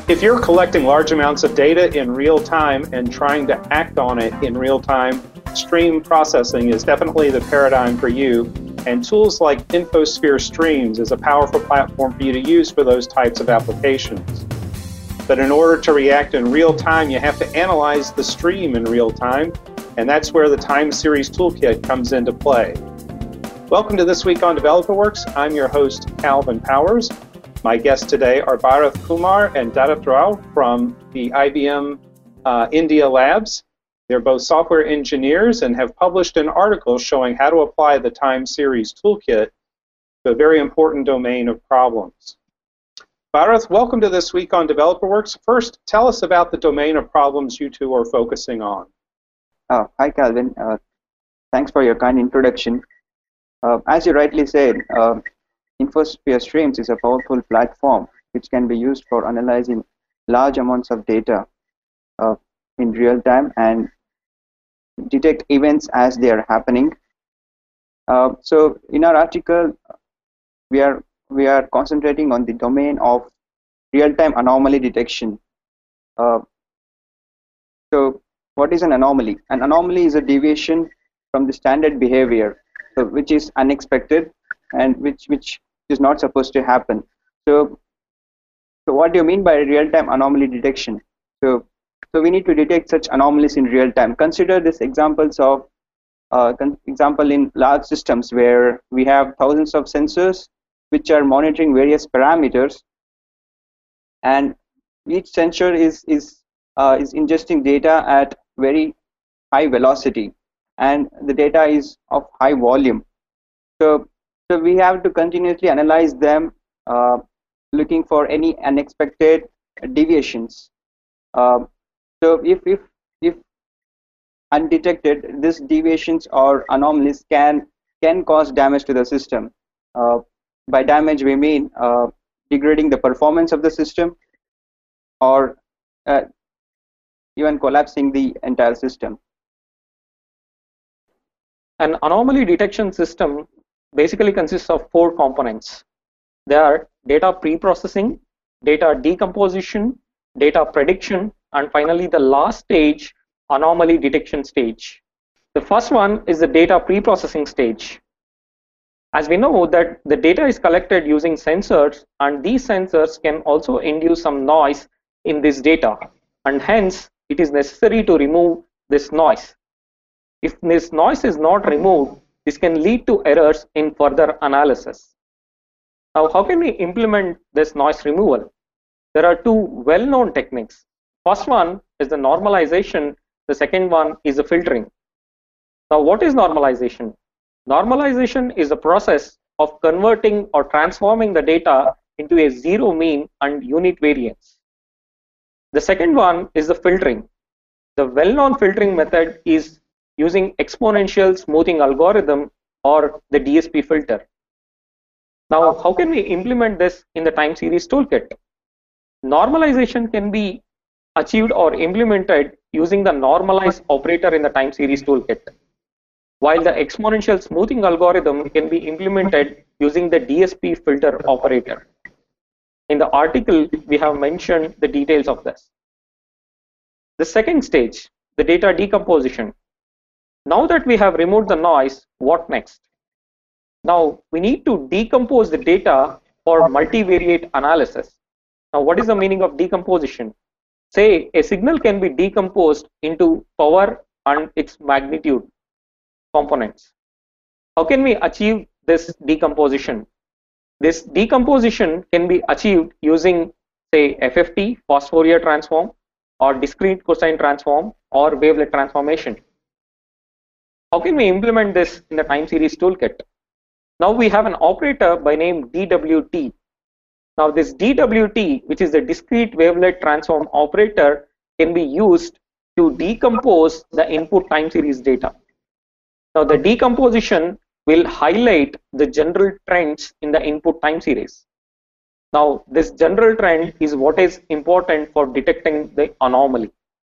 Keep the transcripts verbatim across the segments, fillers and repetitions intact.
If you're collecting large amounts of data in real time and trying to act on it in real time, stream processing is definitely the paradigm for you. And tools like InfoSphere Streams is a powerful platform for you to use for those types of applications. But in order to react in real time, you have to analyze the stream in real time, and that's where the Time Series Toolkit comes into play. Welcome to This Week on DeveloperWorks. I'm your host, Calvin Powers. My guests today are Bharath Kumar and Darat Rao from the I B M uh, India Labs. They're both software engineers and have published an article showing how to apply the Time Series Toolkit to a very important domain of problems. Bharath, welcome to This Week on DeveloperWorks. First, tell us about the domain of problems you two are focusing on. Uh, hi, Calvin. Uh, thanks for your kind introduction. Uh, as you rightly said, uh, InfoSphere Streams is a powerful platform which can be used for analyzing large amounts of data uh, in real time and detect events as they are happening. Uh, so, in our article, we are we are concentrating on the domain of real-time anomaly detection. Uh, so, what is an anomaly? An anomaly is a deviation from the standard behavior, so which is unexpected and which which is not supposed to happen. So, so what do you mean by real-time anomaly detection? So, so we need to detect such anomalies in real time. Consider this examples of uh, example in large systems where we have thousands of sensors which are monitoring various parameters, and each sensor is is uh, is ingesting data at very high velocity, and the data is of high volume. So, so we have to continuously analyze them, uh, looking for any unexpected deviations. Uh, so, if if if undetected, these deviations or anomalies can can cause damage to the system. Uh, by damage, we mean uh, degrading the performance of the system, or uh, even collapsing the entire system. An anomaly detection system basically consists of four components. They are data pre-processing, data decomposition, data prediction, and finally the last stage, anomaly detection stage. The first one is the data pre-processing stage. As we know that the data is collected using sensors, and these sensors can also induce some noise in this data, and hence it is necessary to remove this noise. If this noise is not removed, this can lead to errors in further analysis. Now, how can we implement this noise removal? There are two well-known techniques. First one is the normalization. The second one is the filtering. Now, what is normalization? Normalization is the process of converting or transforming the data into a zero mean and unit variance. The second one is the filtering. The well-known filtering method is using exponential smoothing algorithm, or the D S P filter. Now, how can we implement this in the Time Series Toolkit? Normalization can be achieved or implemented using the normalize operator in the Time Series Toolkit, while the exponential smoothing algorithm can be implemented using the D S P filter operator. In the article, we have mentioned the details of this. The second stage, the data decomposition. Now that we have removed the noise, what next? Now, we need to decompose the data for multivariate analysis. Now, what is the meaning of decomposition? Say, a signal can be decomposed into power and its magnitude components. How can we achieve this decomposition? This decomposition can be achieved using, say, F F T, fast Fourier transform, or discrete cosine transform, or wavelet transformation. How can we implement this in the Time Series Toolkit? Now we have an operator by name D W T. Now this D W T, which is the discrete wavelet transform operator, can be used to decompose the input time series data. Now the decomposition will highlight the general trends in the input time series. Now this general trend is what is important for detecting the anomaly.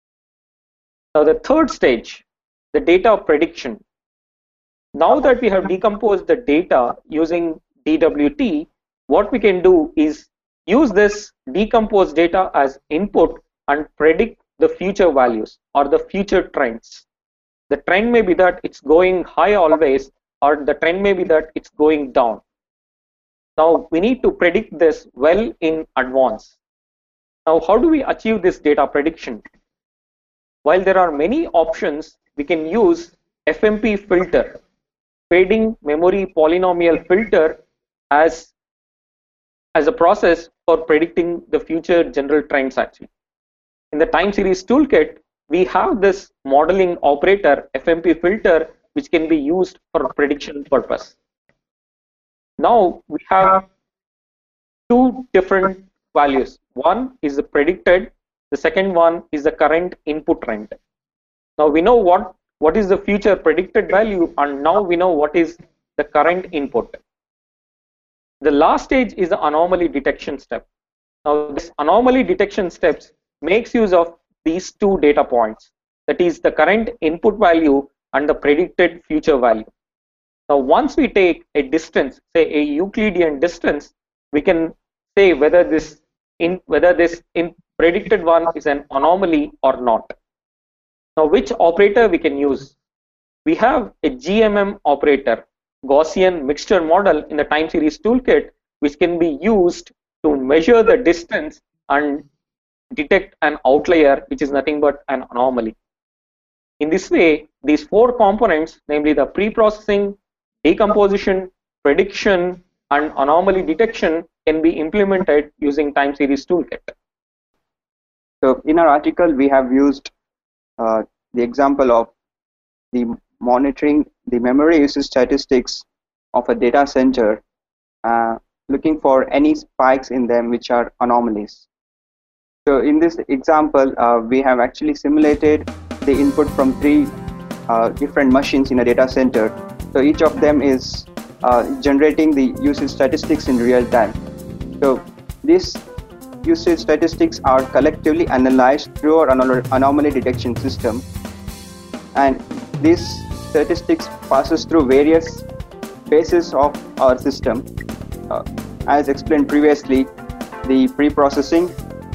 Now the third stage, the data prediction. Now that we have decomposed the data using D W T, what we can do is use this decomposed data as input and predict the future values or the future trends. The trend may be that it's going high always, or the trend may be that it's going down. Now we need to predict this well in advance. Now how do we achieve this data prediction? While there are many options, we can use F M P filter, fading memory polynomial filter, as as a process for predicting the future general trends actually. In the time series toolkit, we have this modeling operator F M P filter which can be used for prediction purpose. Now we have two different values. One is the predicted, the second one is the current input trend. Now we know what, what is the future predicted value, and now we know what is the current input. The last stage is the anomaly detection step. Now this anomaly detection steps makes use of these two data points, that is the current input value and the predicted future value. Now once we take a distance, say a Euclidean distance, we can say whether this in whether this in predicted one is an anomaly or not. Now which operator we can use? We have a G M M operator, Gaussian mixture model, in the time series toolkit, which can be used to measure the distance and detect an outlier, which is nothing but an anomaly. In this way, these four components, namely the pre-processing, decomposition, prediction, and anomaly detection, can be implemented using time series toolkit. So in our article, we have used uh, the example of the monitoring the memory usage statistics of a data center, uh, looking for any spikes in them which are anomalies. So in this example, uh, we have actually simulated the input from three uh, different machines in a data center. So each of them is uh, generating the usage statistics in real time. So these usage statistics are collectively analyzed through our anomaly detection system, and these statistics passes through various phases of our system. Uh, as explained previously, the pre-processing,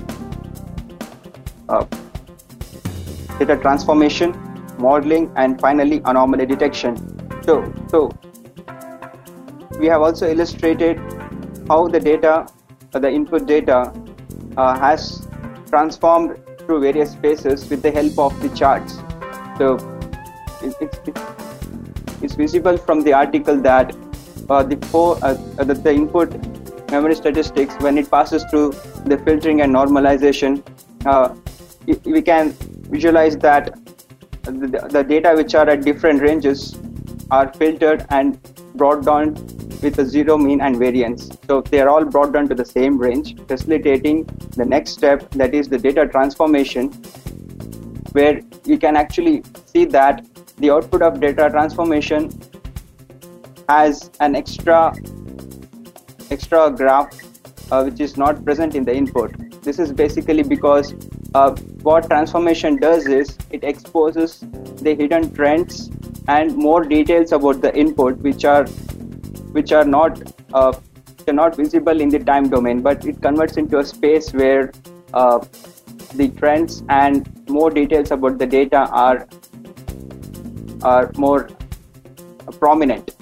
uh, data transformation, modeling, and finally anomaly detection. So, so we have also illustrated how the data, uh, the input data, uh, has transformed through various phases with the help of the charts. So it, it, it, it's visible from the article that uh, the, four, uh, the, the input memory statistics, when it passes through the filtering and normalization, uh, we can visualize that the, the data which are at different ranges are filtered and brought down with a zero mean and variance. So they are all brought down to the same range, facilitating the next step, that is the data transformation, where you can actually see that the output of data transformation has an extra extra graph uh, which is not present in the input. This is basically because uh, what transformation does is it exposes the hidden trends and more details about the input which are which are not uh, are not visible in the time domain, but it converts into a space where uh, the trends and more details about the data are are more uh, prominent.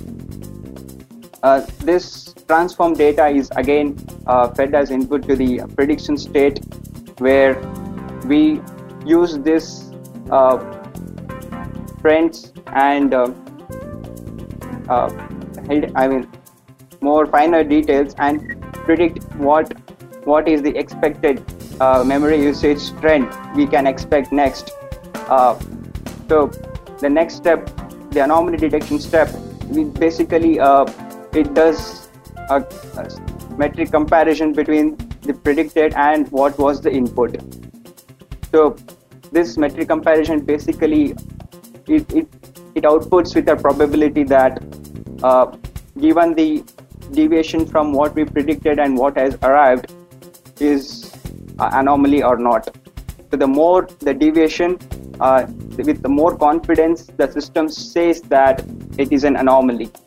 Uh, this transformed data is again uh, fed as input to the prediction state, where we use this uh, trends and uh, uh, I mean more finer details and predict what what is the expected uh, memory usage trend we can expect next. Uh, so the next step, the anomaly detection step, we basically uh, it does a, a metric comparison between the predicted and what was the input. So this metric comparison basically it it, it outputs with a probability that uh, given the deviation from what we predicted and what has arrived is uh, anomaly or not. So the more the deviation, uh, with the more confidence the system says that it is an anomaly.